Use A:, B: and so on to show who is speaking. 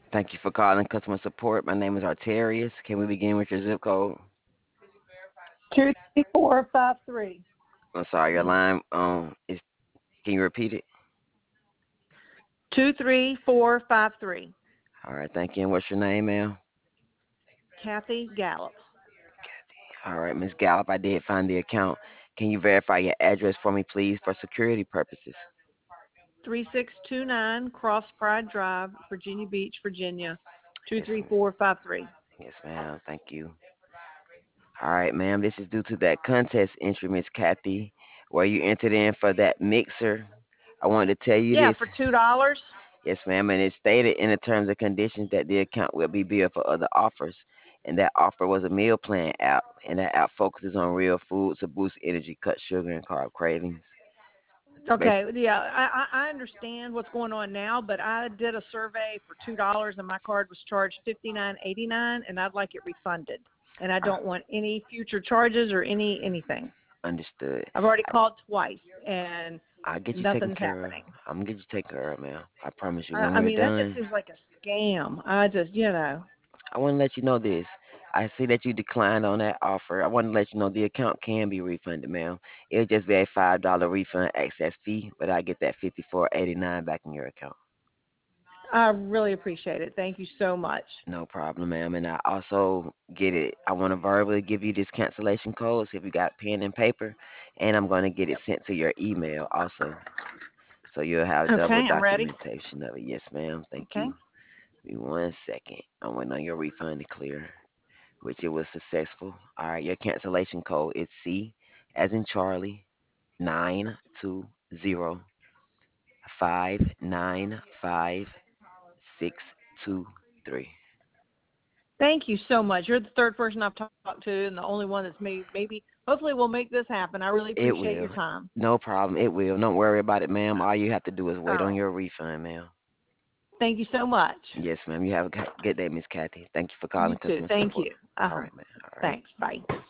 A: Thank you for calling customer support. My name is Arterius. Can we begin with your zip code?
B: 23453.
A: I'm sorry, your line is. Can you repeat it?
B: 23453.
A: All right, thank you. And what's your name, ma'am?
B: Kathy Gallup.
A: All right, Miss Gallup, I did find the account. Can you verify your address for me, please, for security purposes?
B: 3629 Cross Pride Drive, Virginia Beach, Virginia,
A: Yes, ma'am.
B: 23453.
A: Yes, ma'am. Thank you. All right, ma'am. This is due to that contest entry, Miss Kathy, where you entered in for that mixer. I wanted to tell you
B: Yeah,
A: this.
B: for $2.
A: Yes, ma'am. And it stated in the terms and conditions that the account will be billed for other offers. And that offer was a meal plan app. And that app focuses on real food to boost energy, cut sugar, and carb cravings.
B: Okay,
A: Bas-
B: yeah, I understand what's going on now, but I did a survey for $2 and my card was charged $59.89, and I'd like it refunded. And I
A: uh,
B: don't want any future charges or anything.
A: Understood.
B: I've already
A: I,
B: called twice and
A: I'll get you taken
B: nothing's
A: care of.
B: happening.
A: I'm going to get you taken care of, ma'am. I promise you.
B: I,
A: When
B: I
A: we're
B: mean, that just
A: done,
B: seems like a scam. I just.
A: I want to let you know this. I see that you declined on that offer. I want to let you know the account can be refunded, ma'am. It'll just be a $5 refund access fee, but I get that 54.89 back in your account.
B: I really appreciate it. Thank you so much.
A: No problem, ma'am. And I also get it. I want to verbally give you this cancellation code. So if you got pen and paper, and I'm going to get it
B: Yep.
A: sent to your email also. So you'll have double
B: Okay, I'm ready.
A: documentation of it. Yes, ma'am. Thank
B: Okay.
A: you. Give me 1 second. I'm waiting on your refund to clear, which it was successful. All right, your cancellation code is C as in Charlie 920595623.
B: Thank you so much. You're the third person I've talked to and the only one that's maybe hopefully we'll make this happen. I really
A: It
B: appreciate your
A: will.
B: time.
A: No problem. It will. Don't worry about it, ma'am. All you have to do is
B: All
A: wait on
B: right.
A: your refund, ma'am.
B: Thank you so much.
A: Yes, ma'am. You have a good day, Miss Kathy. Thank you for
B: You
A: calling
B: too.
A: customer
B: Thank
A: support.
B: you.
A: All
B: Uh-huh.
A: right, man. All right.
B: Thanks. Bye.